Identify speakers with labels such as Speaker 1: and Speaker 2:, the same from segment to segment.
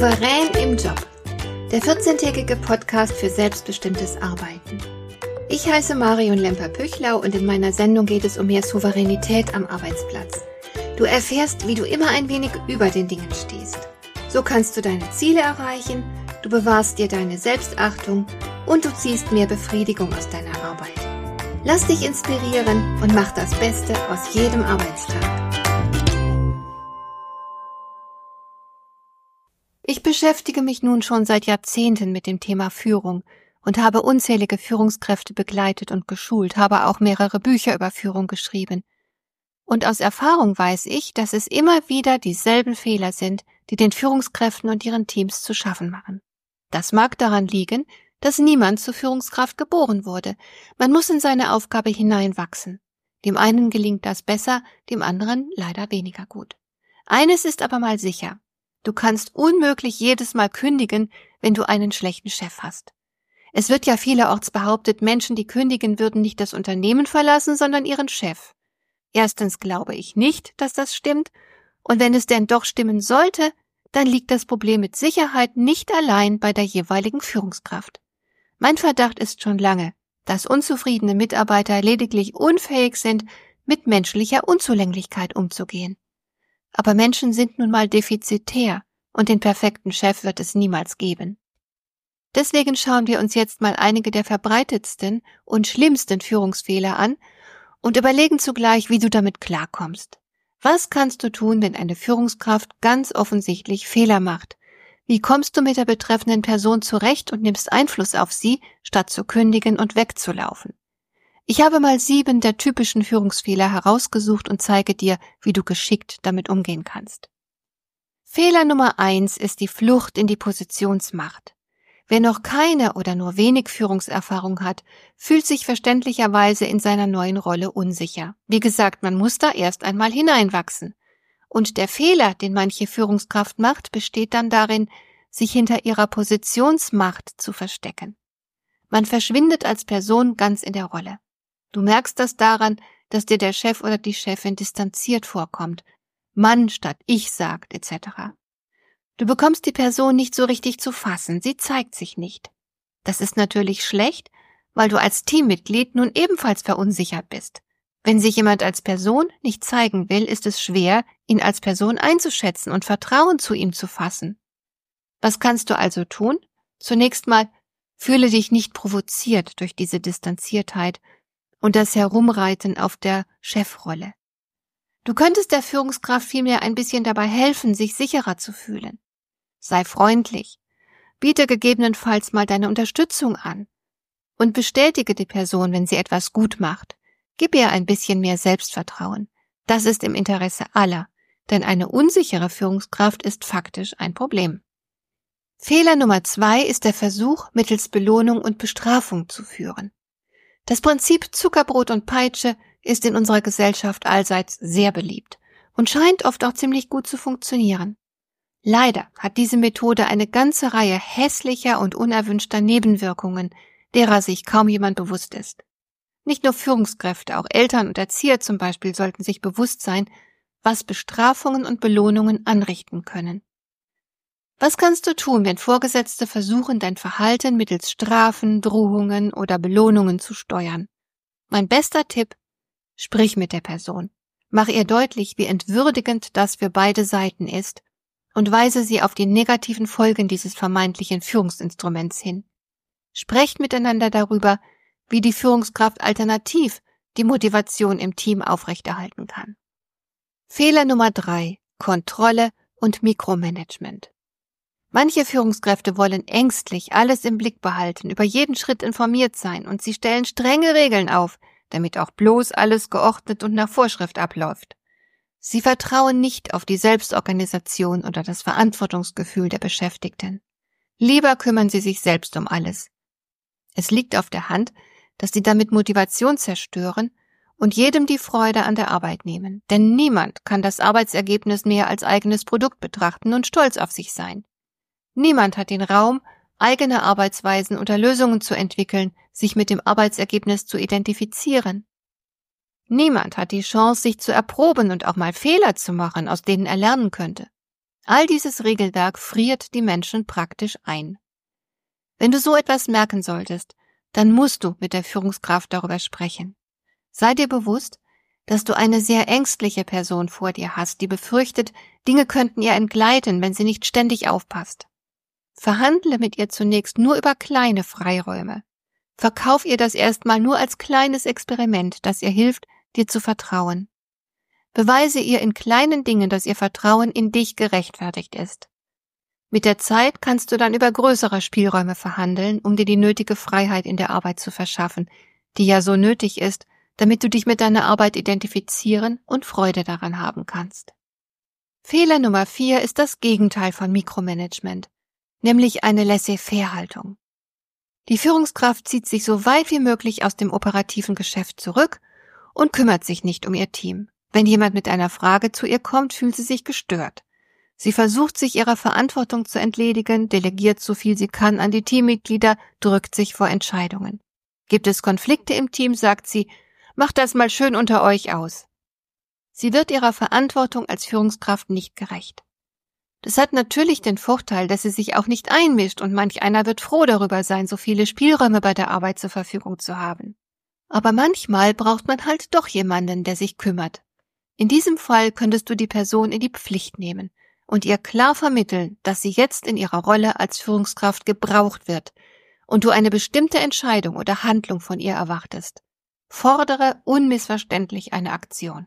Speaker 1: Souverän im Job. Der 14-tägige Podcast für selbstbestimmtes Arbeiten. Ich heiße Marion Lemper-Püchlau und in meiner Sendung geht es um mehr Souveränität am Arbeitsplatz. Du erfährst, wie du immer ein wenig über den Dingen stehst. So kannst du deine Ziele erreichen, du bewahrst dir deine Selbstachtung und du ziehst mehr Befriedigung aus deiner Arbeit. Lass dich inspirieren und mach das Beste aus jedem Arbeitstag. Ich beschäftige mich nun schon seit Jahrzehnten mit dem Thema Führung und habe unzählige Führungskräfte begleitet und geschult, habe auch mehrere Bücher über Führung geschrieben. Und aus Erfahrung weiß ich, dass es immer wieder dieselben Fehler sind, die den Führungskräften und ihren Teams zu schaffen machen. Das mag daran liegen, dass niemand zur Führungskraft geboren wurde. Man muss in seine Aufgabe hineinwachsen. Dem einen gelingt das besser, dem anderen leider weniger gut. Eines ist aber mal sicher. Du kannst unmöglich jedes Mal kündigen, wenn du einen schlechten Chef hast. Es wird ja vielerorts behauptet, Menschen, die kündigen, würden nicht das Unternehmen verlassen, sondern ihren Chef. Erstens glaube ich nicht, dass das stimmt, und wenn es denn doch stimmen sollte, dann liegt das Problem mit Sicherheit nicht allein bei der jeweiligen Führungskraft. Mein Verdacht ist schon lange, dass unzufriedene Mitarbeiter lediglich unfähig sind, mit menschlicher Unzulänglichkeit umzugehen. Aber Menschen sind nun mal defizitär und den perfekten Chef wird es niemals geben. Deswegen schauen wir uns jetzt mal einige der verbreitetsten und schlimmsten Führungsfehler an und überlegen zugleich, wie du damit klarkommst. Was kannst du tun, wenn eine Führungskraft ganz offensichtlich Fehler macht? Wie kommst du mit der betreffenden Person zurecht und nimmst Einfluss auf sie, statt zu kündigen und wegzulaufen? Ich habe mal 7 der typischen Führungsfehler herausgesucht und zeige dir, wie du geschickt damit umgehen kannst. Fehler Nummer 1 ist die Flucht in die Positionsmacht. Wer noch keine oder nur wenig Führungserfahrung hat, fühlt sich verständlicherweise in seiner neuen Rolle unsicher. Wie gesagt, man muss da erst einmal hineinwachsen. Und der Fehler, den manche Führungskraft macht, besteht dann darin, sich hinter ihrer Positionsmacht zu verstecken. Man verschwindet als Person ganz in der Rolle. Du merkst das daran, dass dir der Chef oder die Chefin distanziert vorkommt, Mann statt ich sagt, etc. Du bekommst die Person nicht so richtig zu fassen, sie zeigt sich nicht. Das ist natürlich schlecht, weil du als Teammitglied nun ebenfalls verunsichert bist. Wenn sich jemand als Person nicht zeigen will, ist es schwer, ihn als Person einzuschätzen und Vertrauen zu ihm zu fassen. Was kannst du also tun? Zunächst mal, fühle dich nicht provoziert durch diese Distanziertheit und das Herumreiten auf der Chefrolle. Du könntest der Führungskraft vielmehr ein bisschen dabei helfen, sich sicherer zu fühlen. Sei freundlich, biete gegebenenfalls mal deine Unterstützung an und bestätige die Person, wenn sie etwas gut macht. Gib ihr ein bisschen mehr Selbstvertrauen. Das ist im Interesse aller, denn eine unsichere Führungskraft ist faktisch ein Problem. Fehler Nummer 2 ist der Versuch, mittels Belohnung und Bestrafung zu führen. Das Prinzip Zuckerbrot und Peitsche ist in unserer Gesellschaft allseits sehr beliebt und scheint oft auch ziemlich gut zu funktionieren. Leider hat diese Methode eine ganze Reihe hässlicher und unerwünschter Nebenwirkungen, derer sich kaum jemand bewusst ist. Nicht nur Führungskräfte, auch Eltern und Erzieher zum Beispiel sollten sich bewusst sein, was Bestrafungen und Belohnungen anrichten können. Was kannst du tun, wenn Vorgesetzte versuchen, dein Verhalten mittels Strafen, Drohungen oder Belohnungen zu steuern? Mein bester Tipp: Sprich mit der Person. Mach ihr deutlich, wie entwürdigend das für beide Seiten ist und weise sie auf die negativen Folgen dieses vermeintlichen Führungsinstruments hin. Sprecht miteinander darüber, wie die Führungskraft alternativ die Motivation im Team aufrechterhalten kann. Fehler Nummer 3: Kontrolle und Mikromanagement. Manche Führungskräfte wollen ängstlich alles im Blick behalten, über jeden Schritt informiert sein und sie stellen strenge Regeln auf, damit auch bloß alles geordnet und nach Vorschrift abläuft. Sie vertrauen nicht auf die Selbstorganisation oder das Verantwortungsgefühl der Beschäftigten. Lieber kümmern sie sich selbst um alles. Es liegt auf der Hand, dass sie damit Motivation zerstören und jedem die Freude an der Arbeit nehmen. Denn niemand kann das Arbeitsergebnis mehr als eigenes Produkt betrachten und stolz auf sich sein. Niemand hat den Raum, eigene Arbeitsweisen oder Lösungen zu entwickeln, sich mit dem Arbeitsergebnis zu identifizieren. Niemand hat die Chance, sich zu erproben und auch mal Fehler zu machen, aus denen er lernen könnte. All dieses Regelwerk friert die Menschen praktisch ein. Wenn du so etwas merken solltest, dann musst du mit der Führungskraft darüber sprechen. Sei dir bewusst, dass du eine sehr ängstliche Person vor dir hast, die befürchtet, Dinge könnten ihr entgleiten, wenn sie nicht ständig aufpasst. Verhandle mit ihr zunächst nur über kleine Freiräume. Verkauf ihr das erstmal nur als kleines Experiment, das ihr hilft, dir zu vertrauen. Beweise ihr in kleinen Dingen, dass ihr Vertrauen in dich gerechtfertigt ist. Mit der Zeit kannst du dann über größere Spielräume verhandeln, um dir die nötige Freiheit in der Arbeit zu verschaffen, die ja so nötig ist, damit du dich mit deiner Arbeit identifizieren und Freude daran haben kannst. Fehler Nummer 4 ist das Gegenteil von Mikromanagement, nämlich eine Laissez-faire-Haltung. Die Führungskraft zieht sich so weit wie möglich aus dem operativen Geschäft zurück und kümmert sich nicht um ihr Team. Wenn jemand mit einer Frage zu ihr kommt, fühlt sie sich gestört. Sie versucht, sich ihrer Verantwortung zu entledigen, delegiert so viel sie kann an die Teammitglieder, drückt sich vor Entscheidungen. Gibt es Konflikte im Team, sagt sie, macht das mal schön unter euch aus. Sie wird ihrer Verantwortung als Führungskraft nicht gerecht. Das hat natürlich den Vorteil, dass sie sich auch nicht einmischt und manch einer wird froh darüber sein, so viele Spielräume bei der Arbeit zur Verfügung zu haben. Aber manchmal braucht man halt doch jemanden, der sich kümmert. In diesem Fall könntest du die Person in die Pflicht nehmen und ihr klar vermitteln, dass sie jetzt in ihrer Rolle als Führungskraft gebraucht wird und du eine bestimmte Entscheidung oder Handlung von ihr erwartest. Fordere unmissverständlich eine Aktion.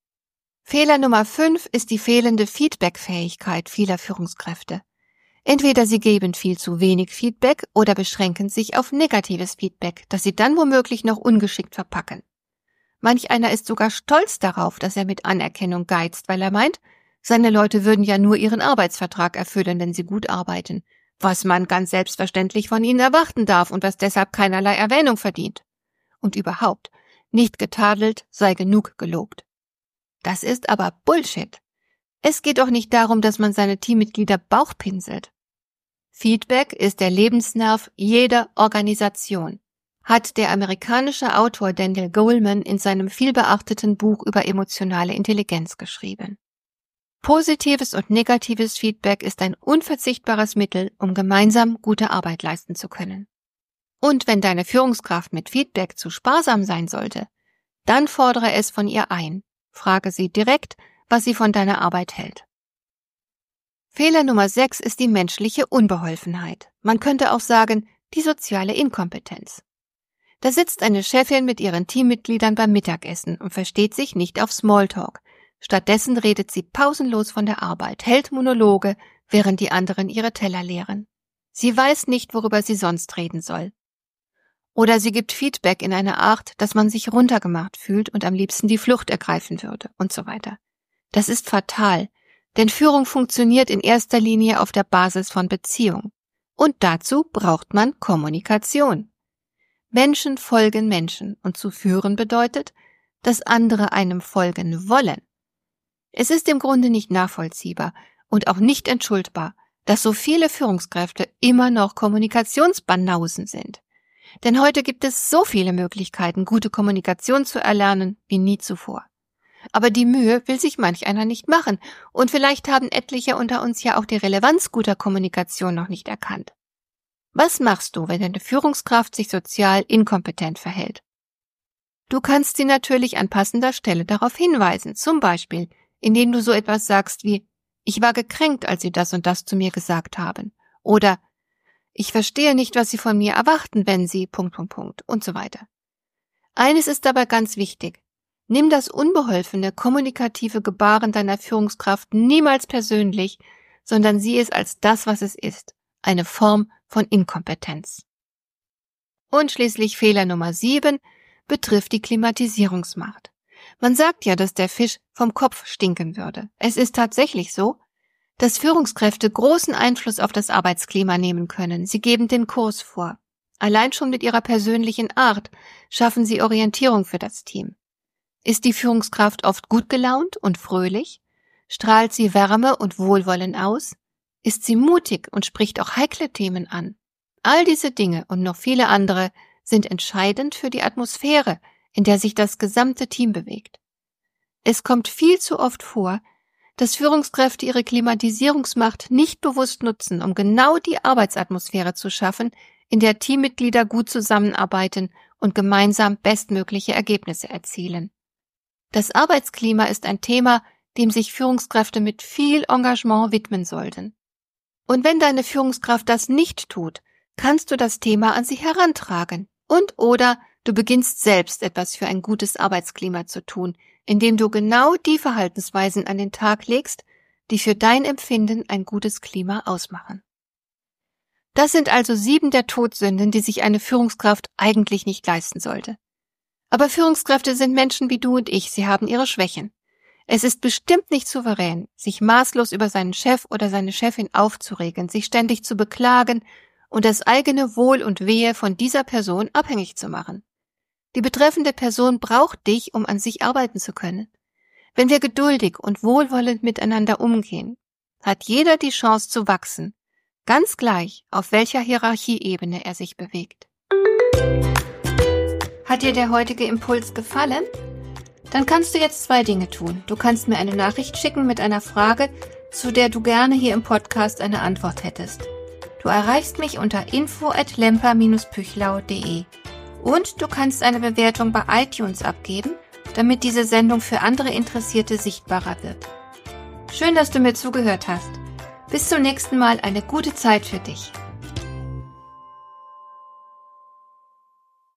Speaker 1: Fehler Nummer 5 ist die fehlende Feedback-Fähigkeit vieler Führungskräfte. Entweder sie geben viel zu wenig Feedback oder beschränken sich auf negatives Feedback, das sie dann womöglich noch ungeschickt verpacken. Manch einer ist sogar stolz darauf, dass er mit Anerkennung geizt, weil er meint, seine Leute würden ja nur ihren Arbeitsvertrag erfüllen, wenn sie gut arbeiten, was man ganz selbstverständlich von ihnen erwarten darf und was deshalb keinerlei Erwähnung verdient. Und überhaupt, nicht getadelt sei genug gelobt. Das ist aber Bullshit. Es geht doch nicht darum, dass man seine Teammitglieder bauchpinselt. Feedback ist der Lebensnerv jeder Organisation, hat der amerikanische Autor Daniel Goleman in seinem vielbeachteten Buch über emotionale Intelligenz geschrieben. Positives und negatives Feedback ist ein unverzichtbares Mittel, um gemeinsam gute Arbeit leisten zu können. Und wenn deine Führungskraft mit Feedback zu sparsam sein sollte, dann fordere es von ihr ein. Frage sie direkt, was sie von deiner Arbeit hält. Fehler Nummer 6 ist die menschliche Unbeholfenheit. Man könnte auch sagen, die soziale Inkompetenz. Da sitzt eine Chefin mit ihren Teammitgliedern beim Mittagessen und versteht sich nicht auf Smalltalk. Stattdessen redet sie pausenlos von der Arbeit, hält Monologe, während die anderen ihre Teller leeren. Sie weiß nicht, worüber sie sonst reden soll. Oder sie gibt Feedback in einer Art, dass man sich runtergemacht fühlt und am liebsten die Flucht ergreifen würde und so weiter. Das ist fatal, denn Führung funktioniert in erster Linie auf der Basis von Beziehung. Und dazu braucht man Kommunikation. Menschen folgen Menschen und zu führen bedeutet, dass andere einem folgen wollen. Es ist im Grunde nicht nachvollziehbar und auch nicht entschuldbar, dass so viele Führungskräfte immer noch Kommunikationsbanausen sind. Denn heute gibt es so viele Möglichkeiten, gute Kommunikation zu erlernen wie nie zuvor. Aber die Mühe will sich manch einer nicht machen und vielleicht haben etliche unter uns ja auch die Relevanz guter Kommunikation noch nicht erkannt. Was machst du, wenn deine Führungskraft sich sozial inkompetent verhält? Du kannst sie natürlich an passender Stelle darauf hinweisen, zum Beispiel, indem du so etwas sagst wie, ich war gekränkt, als Sie das und das zu mir gesagt haben, oder ich verstehe nicht, was Sie von mir erwarten, wenn Sie... und so weiter. Eines ist dabei ganz wichtig. Nimm das unbeholfene, kommunikative Gebaren deiner Führungskraft niemals persönlich, sondern sieh es als das, was es ist, eine Form von Inkompetenz. Und schließlich Fehler Nummer 7 betrifft die Klimatisierungsmacht. Man sagt ja, dass der Fisch vom Kopf stinken würde. Es ist tatsächlich so, dass Führungskräfte großen Einfluss auf das Arbeitsklima nehmen können. Sie geben den Kurs vor. Allein schon mit ihrer persönlichen Art schaffen sie Orientierung für das Team. Ist die Führungskraft oft gut gelaunt und fröhlich? Strahlt sie Wärme und Wohlwollen aus? Ist sie mutig und spricht auch heikle Themen an? All diese Dinge und noch viele andere sind entscheidend für die Atmosphäre, in der sich das gesamte Team bewegt. Es kommt viel zu oft vor, dass Führungskräfte ihre Klimatisierungsmacht nicht bewusst nutzen, um genau die Arbeitsatmosphäre zu schaffen, in der Teammitglieder gut zusammenarbeiten und gemeinsam bestmögliche Ergebnisse erzielen. Das Arbeitsklima ist ein Thema, dem sich Führungskräfte mit viel Engagement widmen sollten. Und wenn deine Führungskraft das nicht tut, kannst du das Thema an sie herantragen oder du beginnst selbst etwas für ein gutes Arbeitsklima zu tun, indem du genau die Verhaltensweisen an den Tag legst, die für dein Empfinden ein gutes Klima ausmachen. Das sind also 7 der Todsünden, die sich eine Führungskraft eigentlich nicht leisten sollte. Aber Führungskräfte sind Menschen wie du und ich, sie haben ihre Schwächen. Es ist bestimmt nicht souverän, sich maßlos über seinen Chef oder seine Chefin aufzuregen, sich ständig zu beklagen und das eigene Wohl und Wehe von dieser Person abhängig zu machen. Die betreffende Person braucht dich, um an sich arbeiten zu können. Wenn wir geduldig und wohlwollend miteinander umgehen, hat jeder die Chance zu wachsen, ganz gleich, auf welcher Hierarchieebene er sich bewegt. Hat dir der heutige Impuls gefallen? Dann kannst du jetzt 2 Dinge tun. Du kannst mir eine Nachricht schicken mit einer Frage, zu der du gerne hier im Podcast eine Antwort hättest. Du erreichst mich unter info@lemper-püchlau.de. Und du kannst eine Bewertung bei iTunes abgeben, damit diese Sendung für andere Interessierte sichtbarer wird. Schön, dass du mir zugehört hast. Bis zum nächsten Mal, eine gute Zeit für dich.